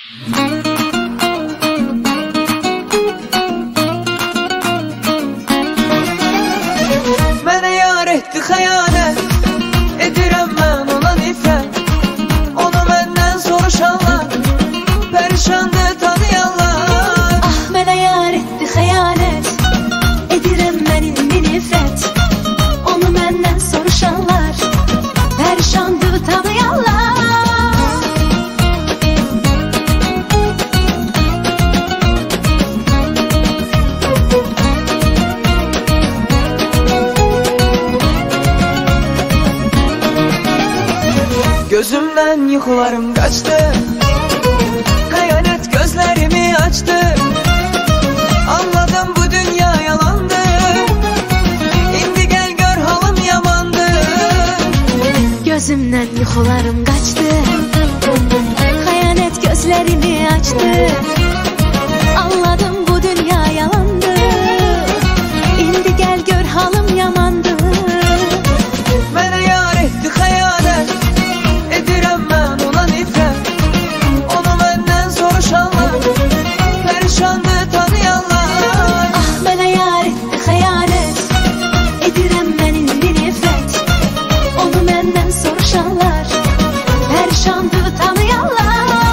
Mənə yar etdi xəyanət, edirəm mən ona nifrət. Onu məndən soruşanlar, pərişandır tanıyanlar. Ah, mənə yar etdi xəyanət, edirəm mən indi nifrət. Onu məndən soruşanlar, pərişandır tanıyanlar. Gözümden yuxularım qaçdı, xəyanət gözlərimi açdı. Anladım bu dünya yalandı, indi gəl gör halım yamandı. Gözümdən yuxularım qaçdı, xəyanət gözlərimi açdı. Anladım bu dünya yalandı, indi gəl gör halım yamandı. Mənə yar etdi xəyanət, edirəm mən ona nifrət. Onu məndən soruşanlar, pərişandır tanıyanlar. Ah, mənə yar etdi xəyanət, edirəm mən indi nifrət. Onu məndən soruşanlar, pərişandır tanıyanlar.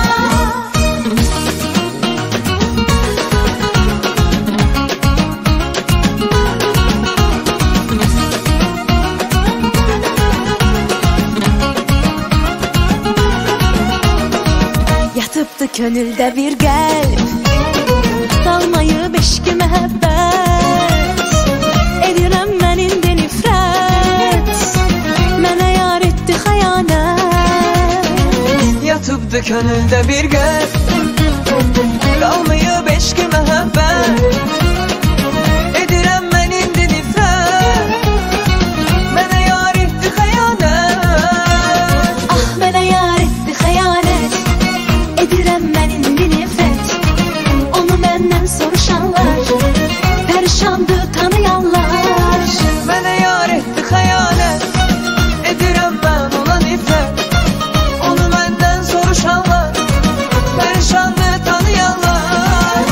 Yatıbdı könüldə bir qəlb, qalmayıb eşqi məhəbbət. Edirəm mən indi nifrət, mənə yar etdi xəyanət. Yatıbdı könüldə bir qəlb, qalmayıb eşqi məhəbbət. Edirəm mən indi nifrət, mənə yar etdi xəyanət. Ah, mənə yar etdi xəyanət, edirəm mən indi nifrət. Onu məndən soruşanlar, pərişandır tanıyanlar. Mənə yar etdi xəyanət, edirəm mən ona nifrət. Onu məndən soruşanlar, pərişandır tanıyanlar.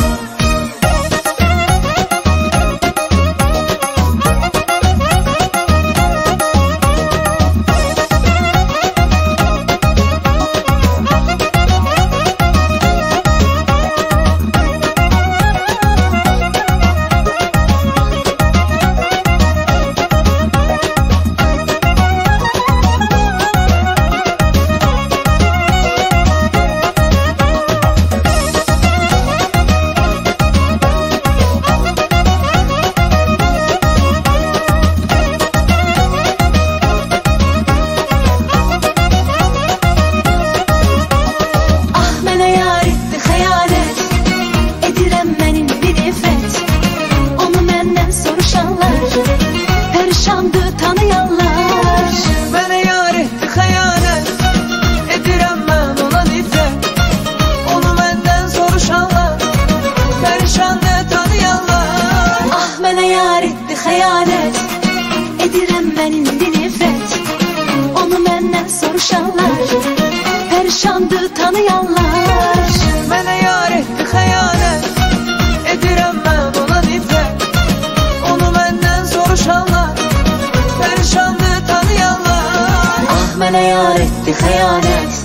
Ah, mənə yar etdi xəyanət, edirəm mən indi nifrət. Onu məndən soruşanlar, pərişandır tanıyanlar. Mənə yar etdi xəyanət, edirəm mən ona nifrət. Onu məndən soruşanlar, pərişandır tanıyanlar. Ah, mənə yar etdi xəyanət, edirəm mən indi nifrət. Onu məndən soruşanlar, pərişandır tanıyanlar. Mənə yar etdi xəyanət, edirəm mən ona nifrət. Onu məndən soruşanlar, pərişandır tanıyanlar. Ah, mənə yar etdi xəyanət,